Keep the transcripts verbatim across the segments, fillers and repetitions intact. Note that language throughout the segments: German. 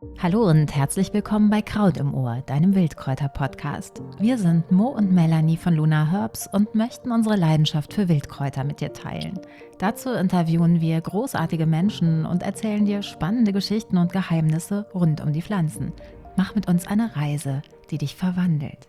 Hallo und herzlich willkommen bei Kraut im Ohr, deinem Wildkräuter-Podcast. Wir sind Mo und Melanie von Luna Herbs und möchten unsere Leidenschaft für Wildkräuter mit dir teilen. Dazu interviewen wir großartige Menschen und erzählen dir spannende Geschichten und Geheimnisse rund um die Pflanzen. Mach mit uns eine Reise, die dich verwandelt.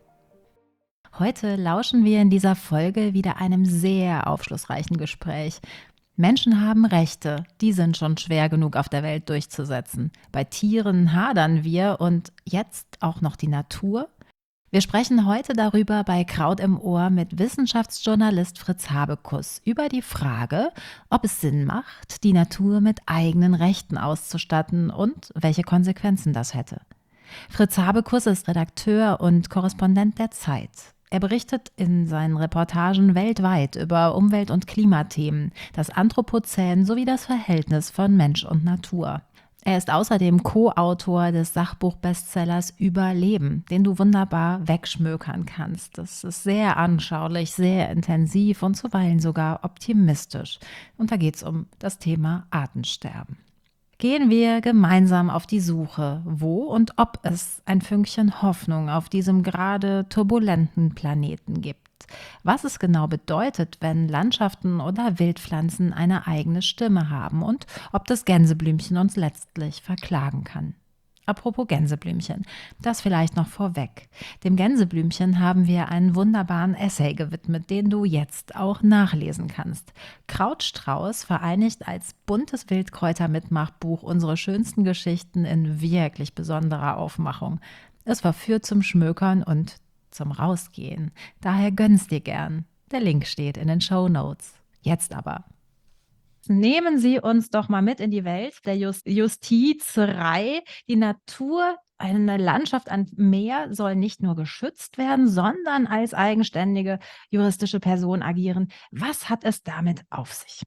Heute lauschen wir in dieser Folge wieder einem sehr aufschlussreichen Gespräch. Menschen haben Rechte, die sind schon schwer genug auf der Welt durchzusetzen. Bei Tieren hadern wir und jetzt auch noch die Natur? Wir sprechen heute darüber bei Kraut im Ohr mit Wissenschaftsjournalist Fritz Habekus über die Frage, ob es Sinn macht, die Natur mit eigenen Rechten auszustatten und welche Konsequenzen das hätte. Fritz Habekus ist Redakteur und Korrespondent der Zeit. Er berichtet in seinen Reportagen weltweit über Umwelt- und Klimathemen, das Anthropozän sowie das Verhältnis von Mensch und Natur. Er ist außerdem Co-Autor des Sachbuchbestsellers Überleben, den du wunderbar wegschmökern kannst. Das ist sehr anschaulich, sehr intensiv und zuweilen sogar optimistisch. Und da geht es um das Thema Artensterben. Gehen wir gemeinsam auf die Suche, wo und ob es ein Fünkchen Hoffnung auf diesem gerade turbulenten Planeten gibt. Was es genau bedeutet, wenn Landschaften oder Wildpflanzen eine eigene Stimme haben und ob das Gänseblümchen uns letztlich verklagen kann. Apropos Gänseblümchen, das vielleicht noch vorweg. Dem Gänseblümchen haben wir einen wunderbaren Essay gewidmet, den du jetzt auch nachlesen kannst. Krautstrauß vereinigt als buntes Wildkräuter-Mitmachbuch unsere schönsten Geschichten in wirklich besonderer Aufmachung. Es verführt zum Schmökern und zum Rausgehen. Daher gönn's dir gern. Der Link steht in den Shownotes. Jetzt aber. Nehmen Sie uns doch mal mit in die Welt der Just Justizerei. Die Natur, eine Landschaft am Meer soll nicht nur geschützt werden, sondern als eigenständige juristische Person agieren. Was hat es damit auf sich?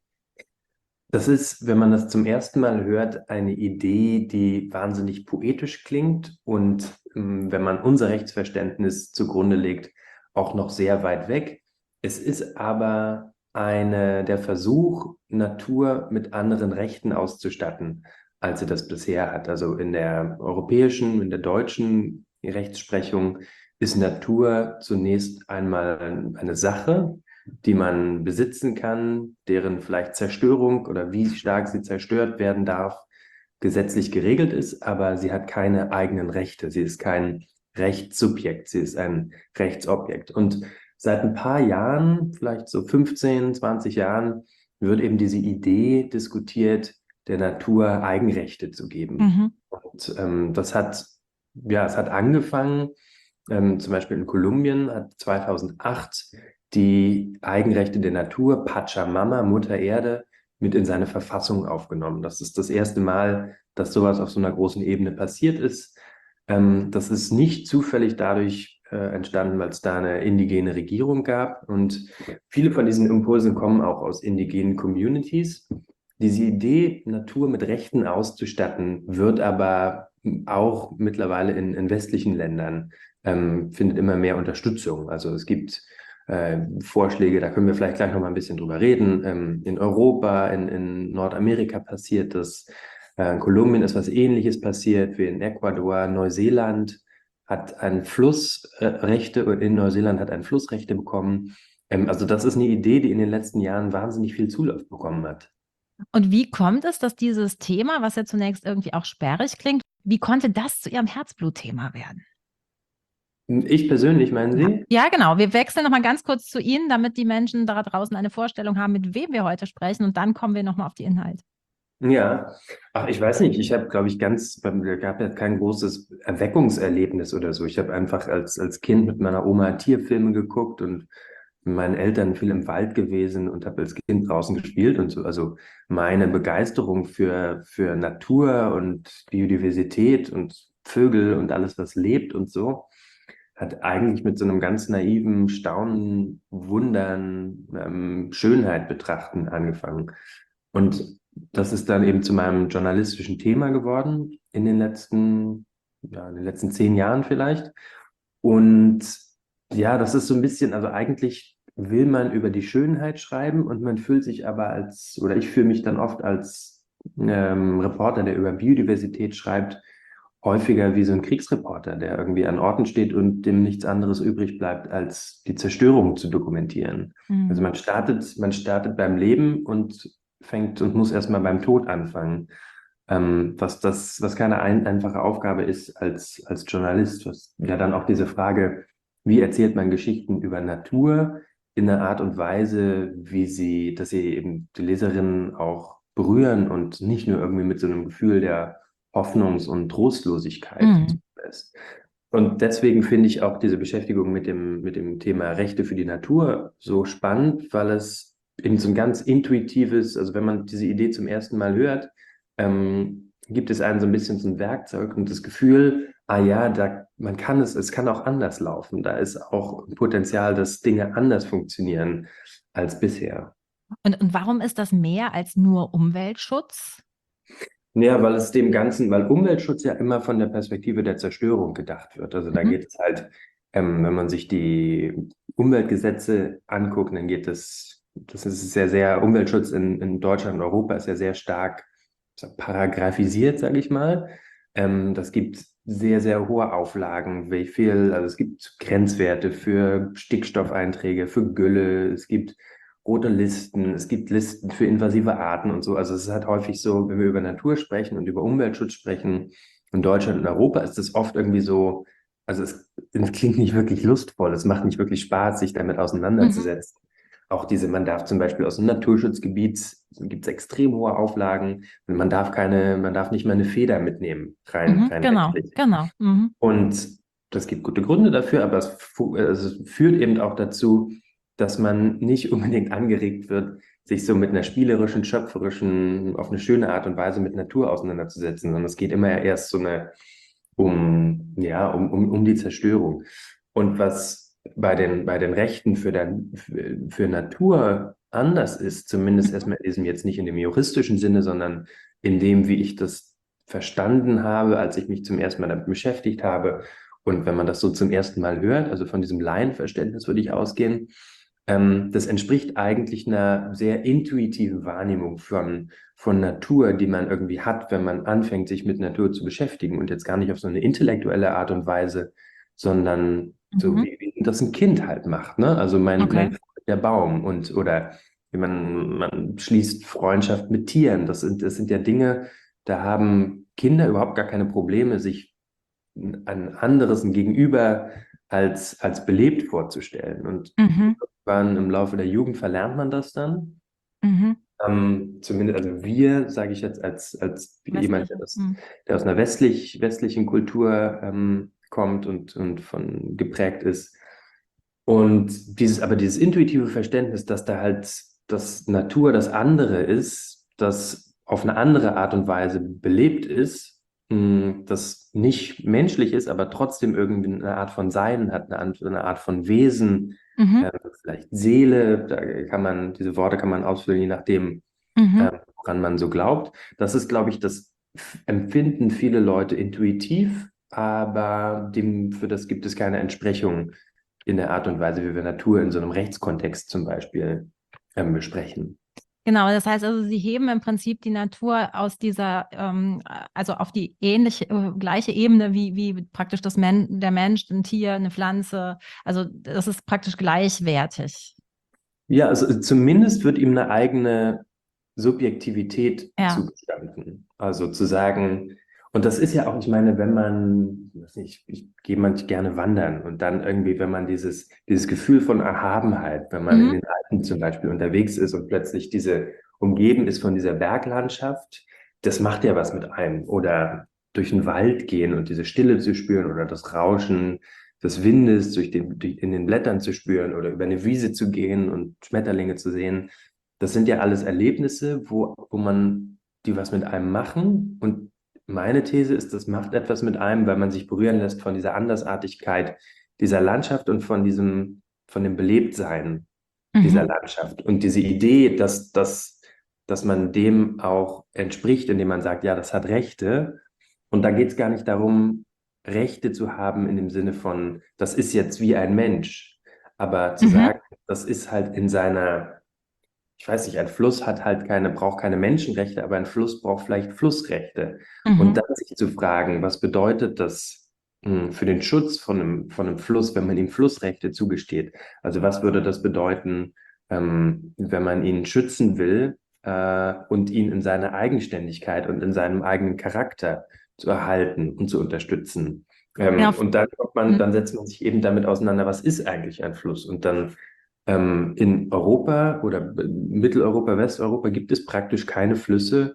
Das ist, wenn man das zum ersten Mal hört, eine Idee, die wahnsinnig poetisch klingt und ähm, wenn man unser Rechtsverständnis zugrunde legt, auch noch sehr weit weg. Es ist aber eine, der Versuch, Natur mit anderen Rechten auszustatten, als sie das bisher hat. Also in der europäischen, in der deutschen Rechtsprechung ist Natur zunächst einmal eine Sache, die man besitzen kann, deren vielleicht Zerstörung oder wie stark sie zerstört werden darf, gesetzlich geregelt ist, aber sie hat keine eigenen Rechte. Sie ist kein Rechtssubjekt, sie ist ein Rechtsobjekt. Und seit ein paar Jahren, vielleicht so fünfzehn, zwanzig Jahren, wird eben diese Idee diskutiert, der Natur Eigenrechte zu geben. Mhm. Und ähm, das hat, ja, es hat angefangen, ähm, zum Beispiel in Kolumbien hat zweitausendacht die Eigenrechte der Natur, Pachamama, Mutter Erde, mit in seine Verfassung aufgenommen. Das ist das erste Mal, dass sowas auf so einer großen Ebene passiert ist. Ähm, das ist nicht zufällig dadurch äh, entstanden, weil es da eine indigene Regierung gab. Und viele von diesen Impulsen kommen auch aus indigenen Communities. Diese Idee, Natur mit Rechten auszustatten, wird aber auch mittlerweile in, in westlichen Ländern, ähm, findet immer mehr Unterstützung. Also es gibt äh, Vorschläge, da können wir vielleicht gleich noch mal ein bisschen drüber reden. Ähm, in Europa, in, in Nordamerika passiert das. Äh, in Kolumbien ist was Ähnliches passiert wie in Ecuador. Neuseeland hat ein Flussrechte, äh, in Neuseeland hat ein Flussrechte bekommen. Ähm, also das ist eine Idee, die in den letzten Jahren wahnsinnig viel Zulauf bekommen hat. Und wie kommt es, dass dieses Thema, was ja zunächst irgendwie auch sperrig klingt, wie konnte das zu Ihrem Herzblutthema werden? Ich persönlich, meinen Ja. Sie? Ja, genau. Wir wechseln noch mal ganz kurz zu Ihnen, damit die Menschen da draußen eine Vorstellung haben, mit wem wir heute sprechen. Und dann kommen wir noch mal auf die Inhalte. Ja, ach, ich weiß nicht, ich habe, glaube ich, ganz, beim- es gab ja kein großes Erweckungserlebnis oder so. Ich habe einfach als, als Kind mit meiner Oma Tierfilme geguckt und mit meinen Eltern viel im Wald gewesen und habe als Kind draußen gespielt und so. Also meine Begeisterung für, für Natur und Biodiversität und Vögel und alles, was lebt und so, hat eigentlich mit so einem ganz naiven Staunen, Wundern, ähm, Schönheit betrachten angefangen. Und das ist dann eben zu meinem journalistischen Thema geworden in den letzten, ja, in den letzten zehn Jahren vielleicht. Und ja, das ist so ein bisschen, also eigentlich will man über die Schönheit schreiben und man fühlt sich aber als, oder ich fühle mich dann oft als ähm, Reporter, der über Biodiversität schreibt, häufiger wie so ein Kriegsreporter, der irgendwie an Orten steht und dem nichts anderes übrig bleibt, als die Zerstörung zu dokumentieren. Also Mhm. man startet, man startet beim Leben und fängt und muss erstmal beim Tod anfangen. Ähm, was das, was keine ein, einfache Aufgabe ist als, als Journalist. Was ja dann auch diese Frage, wie erzählt man Geschichten über Natur in einer Art und Weise, wie sie, dass sie eben die Leserinnen auch berühren und nicht nur irgendwie mit so einem Gefühl der Hoffnungs- und Trostlosigkeit Mhm. zulässt. Und deswegen finde ich auch diese Beschäftigung mit dem, mit dem Thema Rechte für die Natur so spannend, weil es eben so ein ganz intuitives, also wenn man diese Idee zum ersten Mal hört, ähm, gibt es einem so ein bisschen so ein Werkzeug und das Gefühl, ah ja, da, man kann es, es kann auch anders laufen. Da ist auch Potenzial, dass Dinge anders funktionieren als bisher. Und, und warum ist das mehr als nur Umweltschutz? Ja, weil es dem Ganzen, weil Umweltschutz ja immer von der Perspektive der Zerstörung gedacht wird. Also da Mhm. geht es halt, ähm, wenn man sich die Umweltgesetze anguckt, dann geht es, das ist sehr, sehr, Umweltschutz in, in Deutschland und Europa ist ja sehr stark so paragraphisiert, sage ich mal. Ähm, das gibt sehr, sehr hohe Auflagen, wie viel, also es gibt Grenzwerte für Stickstoffeinträge, für Gülle, es gibt rote Listen, es gibt Listen für invasive Arten und so. Also es ist halt häufig so, wenn wir über Natur sprechen und über Umweltschutz sprechen, in Deutschland und Europa ist das oft irgendwie so, also es, es klingt nicht wirklich lustvoll, es macht nicht wirklich Spaß, sich damit Mhm. auseinanderzusetzen. Auch diese, man darf zum Beispiel aus einem Naturschutzgebiet, gibt es extrem hohe Auflagen, und man darf keine, man darf nicht mal eine Feder mitnehmen, rein, Mhm. rein Genau, rechtlich. genau. Mhm. Und das gibt gute Gründe dafür, aber es, fu- also es führt eben auch dazu, dass man nicht unbedingt angeregt wird, sich so mit einer spielerischen, schöpferischen, auf eine schöne Art und Weise mit Natur auseinanderzusetzen, sondern es geht immer ja erst so eine, um, ja, um, um, um die Zerstörung. Und was bei den, bei den Rechten für, den, für, für Natur anders ist, zumindest Mhm. erstmal in diesem jetzt nicht in dem juristischen Sinne, sondern in dem, wie ich das verstanden habe, als ich mich zum ersten Mal damit beschäftigt habe. Und wenn man das so zum ersten Mal hört, also von diesem Laienverständnis würde ich ausgehen, ähm, das entspricht eigentlich einer sehr intuitiven Wahrnehmung von, von Natur, die man irgendwie hat, wenn man anfängt, sich mit Natur zu beschäftigen und jetzt gar nicht auf so eine intellektuelle Art und Weise, sondern so Mhm. wie, wie das ein Kind halt macht, ne? Also mein, mein Okay. Freund, der Baum und oder wie man, man schließt Freundschaft mit Tieren. Das sind, das sind ja Dinge, da haben Kinder überhaupt gar keine Probleme, sich ein anderes, ein Gegenüber als, als belebt vorzustellen. Und Mhm. irgendwann im Laufe der Jugend verlernt man das dann. Mhm. Ähm, zumindest, also wir, sage ich jetzt als, als jemand, der, Westliche. das, Mhm. der aus einer westlich, westlichen Kultur ähm, kommt und, und von geprägt ist. Und dieses, aber dieses intuitive Verständnis, dass da halt das Natur das andere ist, das auf eine andere Art und Weise belebt ist, mh, das nicht menschlich ist, aber trotzdem irgendwie eine Art von Sein hat, eine, Art- eine Art von Wesen, Mhm. äh, vielleicht Seele, da kann man, diese Worte kann man ausfüllen, je nachdem, Mhm. äh, woran man so glaubt. Das ist, glaube ich, das f- empfinden viele Leute intuitiv, aber dem, für das gibt es keine Entsprechung in der Art und Weise, wie wir Natur in so einem Rechtskontext zum Beispiel ähm, besprechen. Genau, das heißt also, Sie heben im Prinzip die Natur aus dieser, ähm, also auf die ähnliche, äh, gleiche Ebene wie, wie praktisch das Men der Mensch, ein Tier, eine Pflanze. Also das ist praktisch gleichwertig. Ja, also zumindest wird ihm eine eigene Subjektivität Ja. zugestanden. Also zu sagen, und das ist ja auch, ich meine, wenn man, weiß nicht, ich gehe manchmal gerne wandern und dann irgendwie, wenn man dieses, dieses Gefühl von Erhabenheit, wenn man in Mhm. den Alpen zum Beispiel unterwegs ist und plötzlich diese umgeben ist von dieser Berglandschaft, das macht ja was mit einem. Oder durch den Wald gehen und diese Stille zu spüren oder das Rauschen des Windes durch den, durch, in den Blättern zu spüren oder über eine Wiese zu gehen und Schmetterlinge zu sehen. Das sind ja alles Erlebnisse, wo, wo man, die was mit einem machen. Und meine These ist, das macht etwas mit einem, weil man sich berühren lässt von dieser Andersartigkeit dieser Landschaft und von diesem, von dem Belebtsein dieser Mhm. Landschaft. Und diese Idee, dass, dass, dass man dem auch entspricht, indem man sagt, ja, das hat Rechte. Und da geht es gar nicht darum, Rechte zu haben in dem Sinne von, das ist jetzt wie ein Mensch. Aber zu Mhm. sagen, das ist halt in seiner ich weiß nicht, ein Fluss hat halt keine, braucht keine Menschenrechte, aber ein Fluss braucht vielleicht Flussrechte. Und Mhm. dann sich zu fragen, was bedeutet das mh, für den Schutz von einem, von einem Fluss, wenn man ihm Flussrechte zugesteht? Also was würde das bedeuten, ähm, wenn man ihn schützen will, äh, und ihn in seiner Eigenständigkeit und in seinem eigenen Charakter zu erhalten und zu unterstützen? Ja, Ähm, f- und dann kommt man, mhm. dann setzt man sich eben damit auseinander, was ist eigentlich ein Fluss? Und dann ähm, in Europa oder Mitteleuropa, Westeuropa gibt es praktisch keine Flüsse,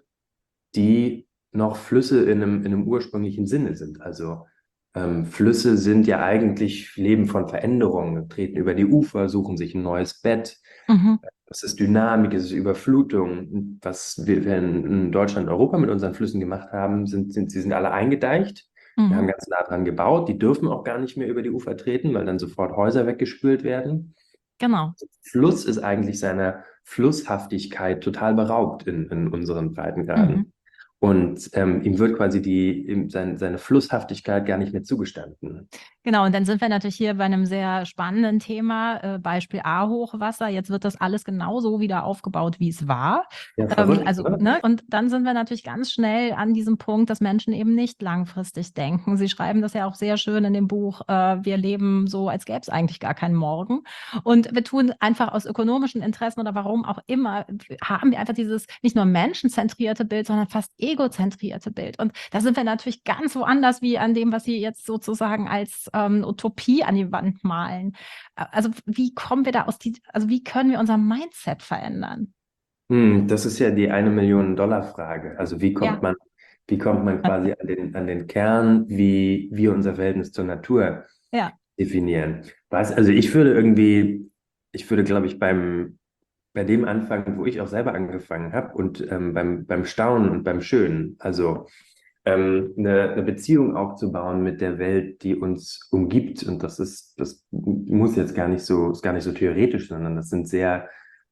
die noch Flüsse in einem, in einem ursprünglichen Sinne sind. Also ähm, Flüsse sind ja eigentlich Leben von Veränderungen, treten über die Ufer, suchen sich ein neues Bett. Mhm. Es ist Dynamik, es ist Überflutung. Was wir in, in Deutschland, Europa mit unseren Flüssen gemacht haben, sind, sind, sie sind alle eingedeicht. Wir haben Mhm. ganz nah dran gebaut. Die dürfen auch gar nicht mehr über die Ufer treten, weil dann sofort Häuser weggespült werden. Genau. Fluss ist eigentlich seiner Flusshaftigkeit total beraubt in, in unseren Mhm. Breitengraden. Und ähm, ihm wird quasi die, ihm sein, seine Flusshaftigkeit gar nicht mehr zugestanden. Genau, und dann sind wir natürlich hier bei einem sehr spannenden Thema, äh, Beispiel A-Hochwasser. Jetzt wird das alles genauso wieder aufgebaut, wie es war. Ja, Ähm, verrückt, also, oder? ne, und dann sind wir natürlich ganz schnell an diesem Punkt, dass Menschen eben nicht langfristig denken. Sie schreiben das ja auch sehr schön in dem Buch, äh, wir leben so, als gäbe es eigentlich gar keinen Morgen. Und wir tun einfach aus ökonomischen Interessen oder warum auch immer, haben wir einfach dieses nicht nur menschenzentrierte Bild, sondern fast egozentrierte Bild. Und da sind wir natürlich ganz woanders wie an dem, was Sie jetzt sozusagen als ähm, Utopie an die Wand malen. Also wie kommen wir da aus die, also wie können wir unser Mindset verändern? Hm, das ist ja die eine Million Dollar Frage. Also wie kommt Ja, man, wie kommt man quasi an den, an den Kern, wie wir unser Verhältnis zur Natur ja. definieren? Was, also ich würde irgendwie, ich würde, glaube ich, beim, bei dem anfangen, wo ich auch selber angefangen habe und ähm, beim, beim Staunen und beim Schönen. Also ähm, eine, eine Beziehung aufzubauen mit der Welt, die uns umgibt. Und das ist, das muss jetzt gar nicht so, ist gar nicht so theoretisch, sondern das sind sehr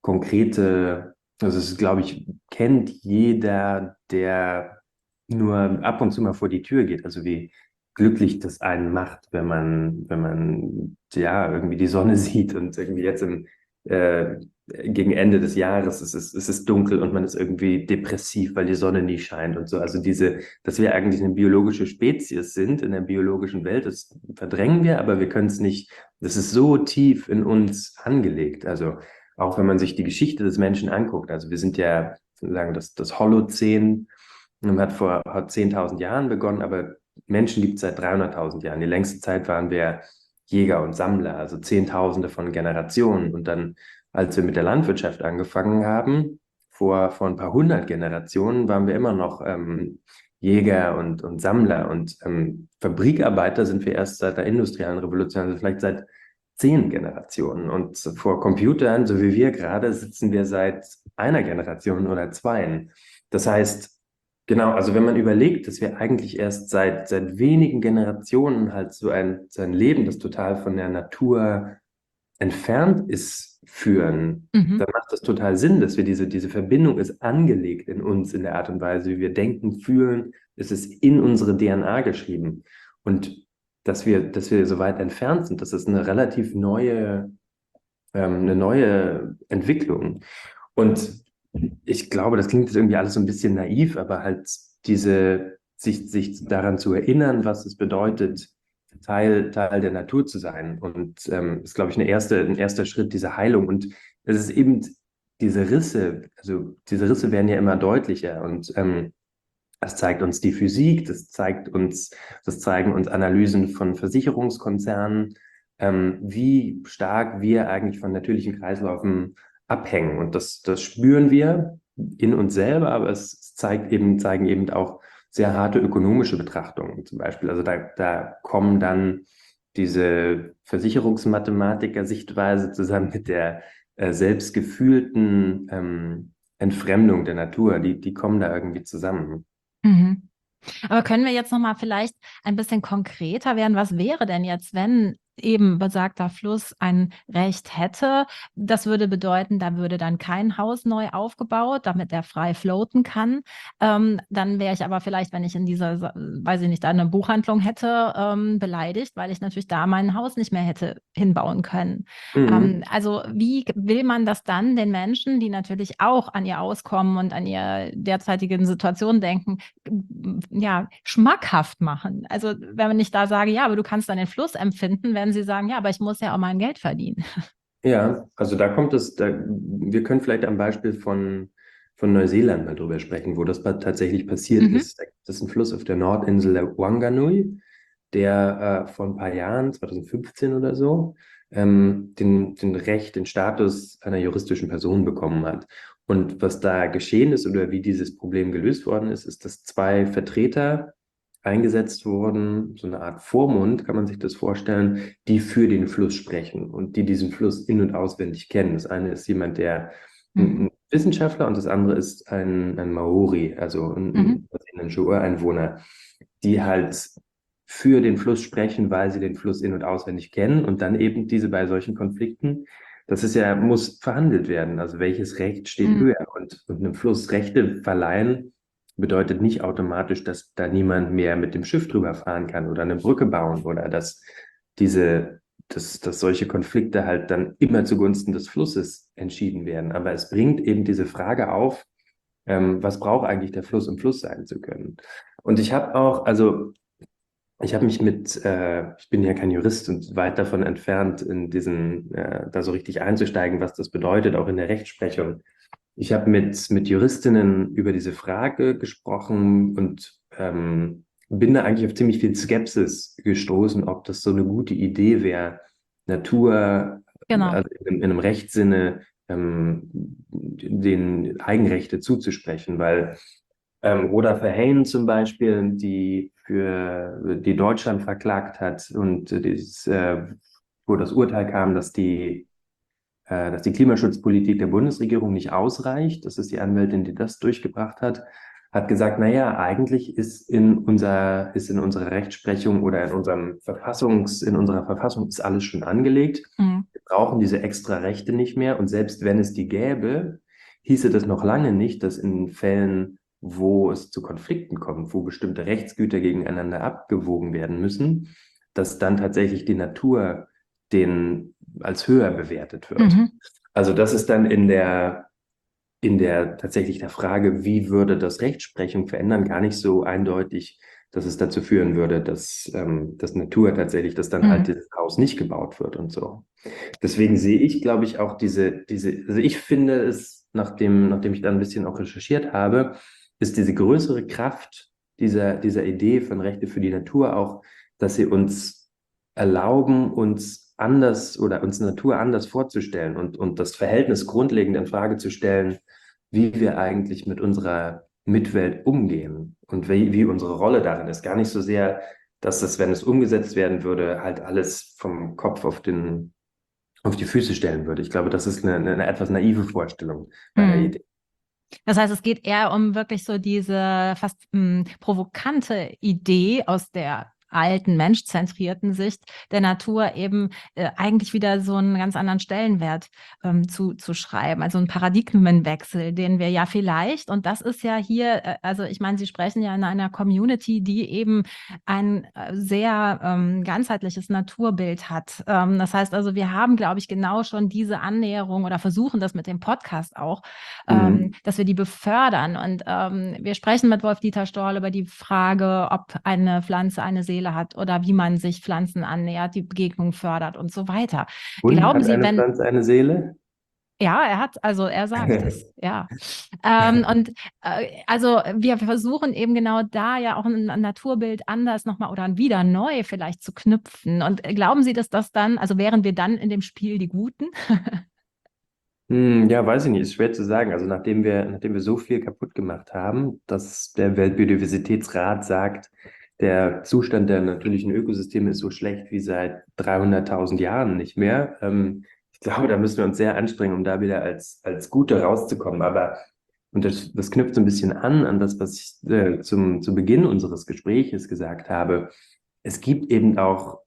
konkrete, also es ist, glaube ich, kennt jeder, der nur ab und zu mal vor die Tür geht. Also wie glücklich das einen macht, wenn man, wenn man ja irgendwie die Sonne sieht und irgendwie jetzt im äh, gegen Ende des Jahres es ist es ist dunkel und man ist irgendwie depressiv, weil die Sonne nie scheint und so. Also diese, dass wir eigentlich eine biologische Spezies sind in der biologischen Welt, das verdrängen wir, aber wir können es nicht, das ist so tief in uns angelegt. Also auch wenn man sich die Geschichte des Menschen anguckt, also wir sind ja, sagen das, das Holozän ähm, hat vor hat zehntausend Jahren begonnen, aber Menschen gibt es seit dreihunderttausend Jahren. Die längste Zeit waren wir Jäger und Sammler, also Zehntausende von Generationen. Und dann, als wir mit der Landwirtschaft angefangen haben, vor, vor ein paar hundert Generationen, waren wir immer noch ähm, Jäger und, und Sammler. Und ähm, Fabrikarbeiter sind wir erst seit der industriellen Revolution, also vielleicht seit zehn Generationen. Und vor Computern, so wie wir gerade, sitzen wir seit einer Generation oder zweien. Das heißt, genau, also wenn man überlegt, dass wir eigentlich erst seit, seit wenigen Generationen halt so ein, so ein Leben, das total von der Natur entfernt ist, führen, Mhm. dann macht das total Sinn, dass wir diese, diese Verbindung ist angelegt in uns, in der Art und Weise, wie wir denken, fühlen, es ist in unsere D N A geschrieben. Und dass wir, dass wir so weit entfernt sind, das ist eine relativ neue, ähm, eine neue Entwicklung. Und ich glaube, das klingt jetzt irgendwie alles so ein bisschen naiv, aber halt diese, sich, sich daran zu erinnern, was es bedeutet, Teil, Teil der Natur zu sein. Und ähm, ist, glaube ich, eine erste, ein erster Schritt dieser Heilung. Und es ist eben diese Risse, also diese Risse werden ja immer deutlicher und ähm, das zeigt uns die Physik, das zeigt uns, das zeigen uns Analysen von Versicherungskonzernen, ähm, wie stark wir eigentlich von natürlichen Kreislaufen abhängen. Und das, das spüren wir in uns selber, aber es zeigt eben, zeigen eben auch sehr harte ökonomische Betrachtungen zum Beispiel. Also da, da kommen dann diese Versicherungsmathematiker-Sichtweise zusammen mit der äh, selbstgefühlten ähm, Entfremdung der Natur, die, die kommen da irgendwie zusammen. Mhm. Aber können wir jetzt noch mal vielleicht ein bisschen konkreter werden? Was wäre denn jetzt, wenn eben besagter Fluss ein Recht hätte. Das würde bedeuten, da würde dann kein Haus neu aufgebaut, damit er frei floaten kann. Ähm, dann wäre ich aber vielleicht, wenn ich in dieser, weiß ich nicht, eine Buchhandlung hätte, ähm, beleidigt, weil ich natürlich da mein Haus nicht mehr hätte hinbauen können. Mhm. Ähm, also wie will man das dann den Menschen, die natürlich auch an ihr Auskommen und an ihre derzeitigen Situation denken, ja, schmackhaft machen? Also wenn ich da sage, ja, aber du kannst dann den Fluss empfinden, werden sie sagen, ja, aber ich muss ja auch mein Geld verdienen. Ja, also da kommt es, da, wir können vielleicht am Beispiel von, von Neuseeland mal drüber sprechen, wo das pa- tatsächlich passiert Mhm. ist. Das ist ein Fluss auf der Nordinsel der Wanganui, der äh, vor ein paar Jahren, zwanzig fünfzehn oder so, ähm, den, den Recht, den Status einer juristischen Person bekommen hat. Und was da geschehen ist oder wie dieses Problem gelöst worden ist, ist, dass zwei Vertreter eingesetzt wurden, so eine Art Vormund, kann man sich das vorstellen, die für den Fluss sprechen und die diesen Fluss in- und auswendig kennen. Das eine ist jemand, der ein Mhm. ein Wissenschaftler und das andere ist ein, ein Maori, also Mhm. ein, ein, ein Ureinwohner, die halt für den Fluss sprechen, weil sie den Fluss in- und auswendig kennen und dann eben diese bei solchen Konflikten, das ist ja, muss verhandelt werden. Also welches Recht steht Mhm. höher? Und, und einem Fluss Rechte verleihen bedeutet nicht automatisch, dass da niemand mehr mit dem Schiff drüber fahren kann oder eine Brücke bauen oder dass diese, dass, dass solche Konflikte halt dann immer zugunsten des Flusses entschieden werden. Aber es bringt eben diese Frage auf, ähm, was braucht eigentlich der Fluss, um Fluss sein zu können? Und ich habe auch, also ich habe mich mit, äh, ich bin ja kein Jurist und weit davon entfernt, in diesen, äh, da so richtig einzusteigen, was das bedeutet, auch in der Rechtsprechung. Ich habe mit, mit Juristinnen über diese Frage gesprochen und ähm, bin da eigentlich auf ziemlich viel Skepsis gestoßen, ob das so eine gute Idee wäre, Natur, Genau. also in, in einem Rechtssinne, ähm, den Eigenrechte zuzusprechen, weil ähm, Rhoda Verheyen zum Beispiel, die für die Deutschland verklagt hat und äh, dieses, äh, wo das Urteil kam, dass die äh, dass die Klimaschutzpolitik der Bundesregierung nicht ausreicht. Das ist die Anwältin, die das durchgebracht hat, hat gesagt, naja, eigentlich ist in unser, ist in unserer Rechtsprechung oder in unserem Verfassungs, in unserer Verfassung ist alles schon angelegt. Mhm. Wir brauchen diese extra Rechte nicht mehr. Und selbst wenn es die gäbe, hieße das noch lange nicht, dass in Fällen, wo es zu Konflikten kommt, wo bestimmte Rechtsgüter gegeneinander abgewogen werden müssen, dass dann tatsächlich die Natur den als höher bewertet wird. Mhm. Also das ist dann in der, in der tatsächlich der Frage, wie würde das Rechtsprechung verändern, gar nicht so eindeutig, dass es dazu führen würde, dass, ähm, dass Natur tatsächlich, dass dann halt Mhm. dieses Haus nicht gebaut wird und so. Deswegen sehe ich, glaube ich, auch diese, diese, also ich finde es, nachdem, nachdem ich da ein bisschen auch recherchiert habe, ist diese größere Kraft dieser, dieser Idee von Rechte für die Natur auch, dass sie uns erlauben, uns anders oder uns Natur anders vorzustellen und, und das Verhältnis grundlegend in Frage zu stellen, wie wir eigentlich mit unserer Mitwelt umgehen und wie, wie unsere Rolle darin ist. Gar nicht so sehr, dass das, wenn es umgesetzt werden würde, halt alles vom Kopf auf den auf die Füße stellen würde. Ich glaube, das ist eine, eine etwas naive Vorstellung bei der Mhm. Idee. Das heißt, es geht eher um wirklich so diese fast mh, provokante Idee aus der alten menschzentrierten Sicht der Natur eben äh, eigentlich wieder so einen ganz anderen Stellenwert ähm, zu, zu schreiben. Also ein Paradigmenwechsel, den wir ja vielleicht, und das ist ja hier, äh, also ich meine, Sie sprechen ja in einer Community, die eben ein äh, sehr ähm, ganzheitliches Naturbild hat. Ähm, das heißt also, wir haben, glaube ich, genau schon diese Annäherung oder versuchen das mit dem Podcast auch, ähm, Mhm. dass wir die befördern. Und ähm, wir sprechen mit Wolf-Dieter Storl über die Frage, ob eine Pflanze eine Seele hat oder wie man sich Pflanzen annähert, die Begegnung fördert und so weiter. Und Glauben hat Sie, eine wenn, Pflanze eine Seele? ja, er hat, also er sagt es, ja. Ähm, und äh, also wir versuchen eben genau da ja auch ein, ein Naturbild anders nochmal oder wieder neu vielleicht zu knüpfen. Und glauben Sie, dass das dann, also wären wir dann in dem Spiel die Guten? Hm, ja, weiß ich nicht, ist schwer zu sagen. Also nachdem wir, nachdem wir so viel kaputt gemacht haben, dass der Weltbiodiversitätsrat sagt, der Zustand der natürlichen Ökosysteme ist so schlecht wie seit dreihunderttausend Jahren nicht mehr. Ähm, ich glaube, da müssen wir uns sehr anstrengen, um da wieder als, als Gute rauszukommen. Aber, und das, das knüpft so ein bisschen an, an das, was ich äh, zum, zu Beginn unseres Gespräches gesagt habe. Es gibt eben auch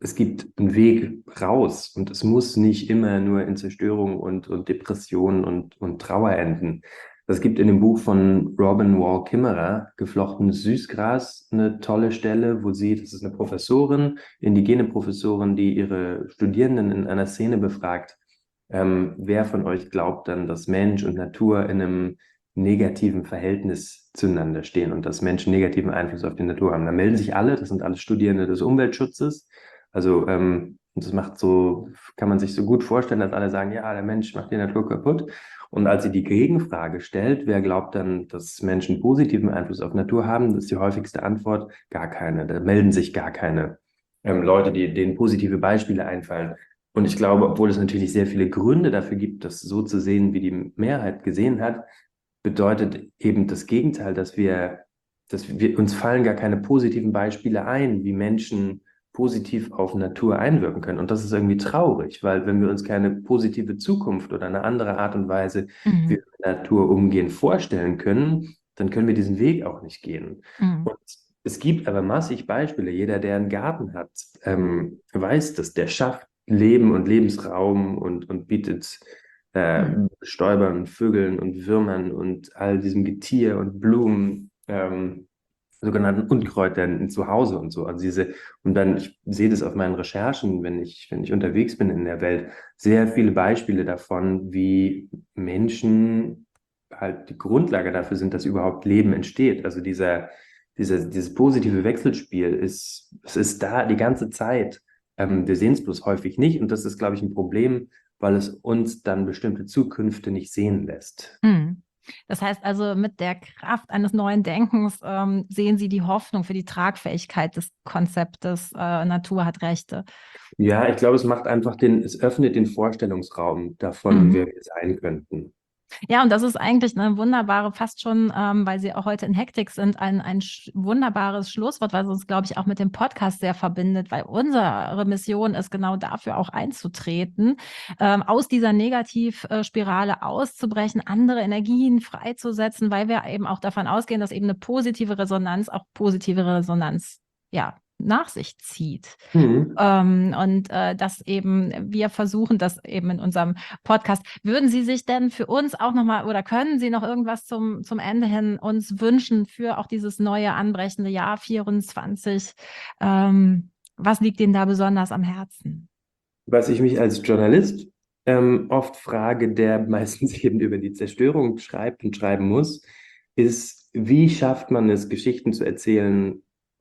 es gibt einen Weg raus und es muss nicht immer nur in Zerstörung und, und Depression und, und Trauer enden. Es gibt in dem Buch von Robin Wall Kimmerer, Geflochtenes Süßgras, eine tolle Stelle, wo sie, das ist eine Professorin, indigene Professorin, die ihre Studierenden in einer Szene befragt, ähm, wer von euch glaubt dann, dass Mensch und Natur in einem negativen Verhältnis zueinander stehen und dass Menschen negativen Einfluss auf die Natur haben. Da melden sich alle, das sind alles Studierende des Umweltschutzes. Also ähm, und das macht so, kann man sich so gut vorstellen, dass alle sagen, ja, der Mensch macht die Natur kaputt. Und als sie die Gegenfrage stellt, wer glaubt dann, dass Menschen positiven Einfluss auf Natur haben, ist die häufigste Antwort gar keine. Da melden sich gar keine ähm, Leute, die, denen positive Beispiele einfallen. Und ich glaube, obwohl es natürlich sehr viele Gründe dafür gibt, das so zu sehen, wie die Mehrheit gesehen hat, bedeutet eben das Gegenteil, dass wir, dass wir uns fallen gar keine positiven Beispiele ein, wie Menschen positiv auf Natur einwirken können. Und das ist irgendwie traurig, weil wenn wir uns keine positive Zukunft oder eine andere Art und Weise, wie wir Mhm. mit Natur umgehen, vorstellen können, dann können wir diesen Weg auch nicht gehen. Mhm. Und es gibt aber massig Beispiele. Jeder, der einen Garten hat, ähm, weiß das. Der schafft Leben und Lebensraum und, und bietet äh, Mhm. Stäubern und Vögeln und Würmern und all diesem Getier und Blumen, ähm, sogenannten Unkräutern zu Hause und so. Also diese, und dann, ich sehe das auf meinen Recherchen, wenn ich, wenn ich unterwegs bin in der Welt, sehr viele Beispiele davon, wie Menschen halt die Grundlage dafür sind, dass überhaupt Leben entsteht. Also dieser, dieser, dieses positive Wechselspiel ist, es ist da die ganze Zeit. Ähm, wir sehen es bloß häufig nicht und das ist, glaube ich, ein Problem, weil es uns dann bestimmte Zukünfte nicht sehen lässt. Mhm. Das heißt also, mit der Kraft eines neuen Denkens ähm, sehen Sie die Hoffnung für die Tragfähigkeit des Konzeptes äh, Natur hat Rechte. Ja, ich glaube, es macht einfach den, es öffnet den Vorstellungsraum davon, wer Mhm. wir sein könnten. Ja, und das ist eigentlich eine wunderbare, fast schon, ähm, weil Sie auch heute in Hektik sind, ein, ein sch wunderbares Schlusswort, was uns, glaube ich, auch mit dem Podcast sehr verbindet, weil unsere Mission ist genau dafür auch einzutreten, ähm, aus dieser Negativspirale auszubrechen, andere Energien freizusetzen, weil wir eben auch davon ausgehen, dass eben eine positive Resonanz auch positive Resonanz, ja, nach sich zieht. Mhm. Ähm, und äh, das eben, wir versuchen das eben in unserem Podcast. Würden Sie sich denn für uns auch nochmal oder können Sie noch irgendwas zum, zum Ende hin uns wünschen für auch dieses neue anbrechende Jahr vierundzwanzig? Ähm, was liegt Ihnen da besonders am Herzen? Was ich mich als Journalist ähm, oft frage, der meistens eben über die Zerstörung schreibt und schreiben muss, ist, wie schafft man es, Geschichten zu erzählen,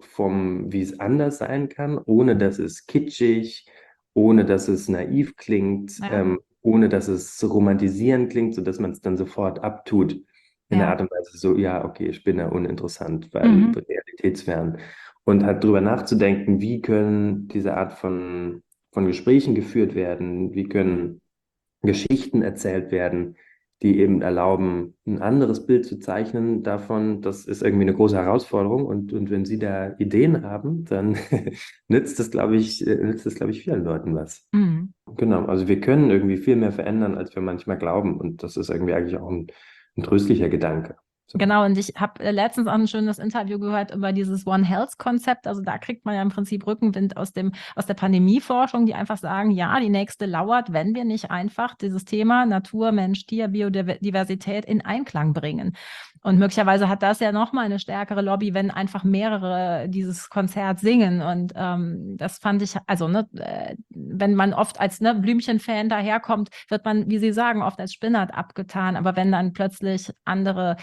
vom, wie es anders sein kann, ohne dass es kitschig, ohne dass es naiv klingt, Ja, ähm, ohne dass es romantisierend klingt, sodass man es dann sofort abtut. In der ja. Art und Weise so, ja, okay, Spinner, uninteressant, weil Mhm. realitätsfern. Und halt drüber nachzudenken, wie können diese Art von von Gesprächen geführt werden, wie können Geschichten erzählt werden, die eben erlauben, ein anderes Bild zu zeichnen davon. Das ist irgendwie eine große Herausforderung und, und wenn Sie da Ideen haben, dann nützt das, glaube ich, äh, nützt das, glaube ich, vielen Leuten was. Mhm. Genau, also wir können irgendwie viel mehr verändern, als wir manchmal glauben und das ist irgendwie eigentlich auch ein, ein tröstlicher Gedanke. So. Genau, und ich habe letztens auch ein schönes Interview gehört über dieses One Health-Konzept. Also da kriegt man ja im Prinzip Rückenwind aus dem, aus der Pandemieforschung, die einfach sagen, ja, die nächste lauert, wenn wir nicht einfach dieses Thema Natur, Mensch, Tier, Biodiversität in Einklang bringen. Und möglicherweise hat das ja nochmal eine stärkere Lobby, wenn einfach mehrere dieses Konzert singen. Und ähm, das fand ich, also ne, äh, wenn man oft als ne, Blümchen-Fan daherkommt, wird man, wie Sie sagen, oft als Spinnert abgetan. Aber wenn dann plötzlich andere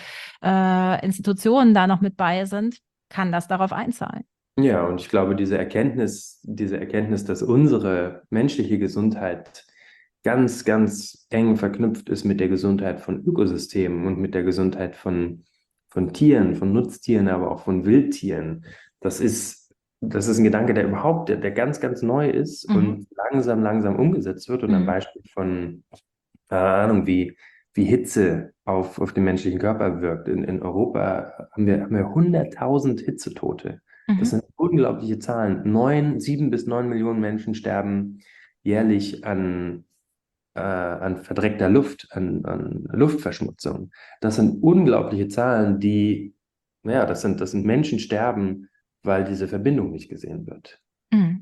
äh, Institutionen da noch mit bei sind, kann das darauf einzahlen. Ja, und ich glaube, diese Erkenntnis, diese Erkenntnis, dass unsere menschliche Gesundheit ganz, ganz eng verknüpft ist mit der Gesundheit von Ökosystemen und mit der Gesundheit von, von Tieren, von Nutztieren, aber auch von Wildtieren. Das ist, das ist ein Gedanke, der überhaupt, der, der ganz, ganz neu ist Mhm. und langsam, langsam umgesetzt wird. Und am Mhm. Beispiel von, keine Ahnung, wie, wie Hitze auf, auf den menschlichen Körper wirkt. In, in Europa haben wir, haben wir hunderttausend Hitzetote. Das Mhm. sind unglaubliche Zahlen. Neun, sieben bis neun Millionen Menschen sterben jährlich an äh, an verdreckter Luft, an, an Luftverschmutzung. Das sind unglaubliche Zahlen, die, naja, das sind, das sind Menschen sterben, weil diese Verbindung nicht gesehen wird. Mhm.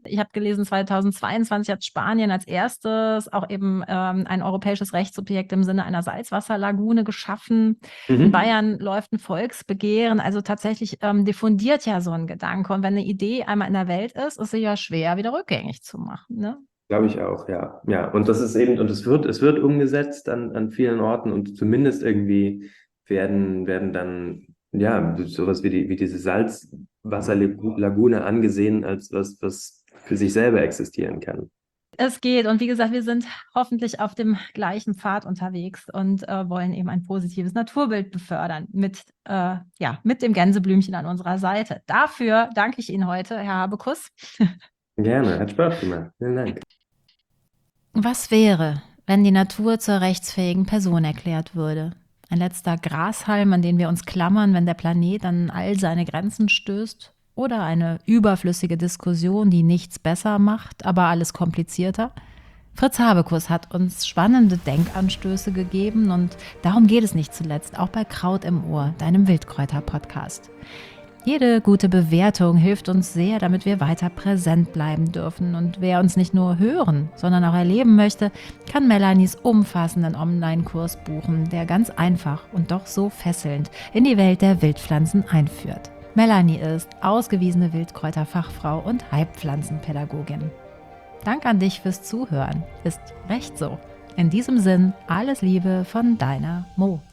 Ich habe gelesen, zweitausendzweiundzwanzig hat Spanien als erstes auch eben ähm, ein europäisches Rechtssubjekt im Sinne einer Salzwasserlagune geschaffen. Mhm. In Bayern läuft ein Volksbegehren. Also tatsächlich ähm, diffundiert ja so ein Gedanke. Und wenn eine Idee einmal in der Welt ist, ist sie ja schwer wieder rückgängig zu machen. Ne? Glaube ich auch, ja. Ja, und das ist eben, und es wird, es wird umgesetzt an, an vielen Orten und zumindest irgendwie werden, werden dann, ja, sowas wie die, wie diese Salzwasserlagune angesehen als was, was für sich selber existieren kann. Es geht. Und wie gesagt, wir sind hoffentlich auf dem gleichen Pfad unterwegs und äh, wollen eben ein positives Naturbild befördern mit, äh, ja, mit dem Gänseblümchen an unserer Seite. Dafür danke ich Ihnen heute, Herr Habekus. Gerne, hat Spaß gemacht. Vielen Dank. Was wäre, wenn die Natur zur rechtsfähigen Person erklärt würde? Ein letzter Grashalm, an den wir uns klammern, wenn der Planet an all seine Grenzen stößt? Oder eine überflüssige Diskussion, die nichts besser macht, aber alles komplizierter? Fritz Habekus hat uns spannende Denkanstöße gegeben und darum geht es nicht zuletzt, auch bei Kraut im Ohr, deinem Wildkräuter-Podcast. Jede gute Bewertung hilft uns sehr, damit wir weiter präsent bleiben dürfen. Und wer uns nicht nur hören, sondern auch erleben möchte, kann Melanies umfassenden Online-Kurs buchen, der ganz einfach und doch so fesselnd in die Welt der Wildpflanzen einführt. Melanie ist ausgewiesene Wildkräuterfachfrau und Heilpflanzenpädagogin. Dank an dich fürs Zuhören. Ist recht so. In diesem Sinn, alles Liebe von deiner Mo.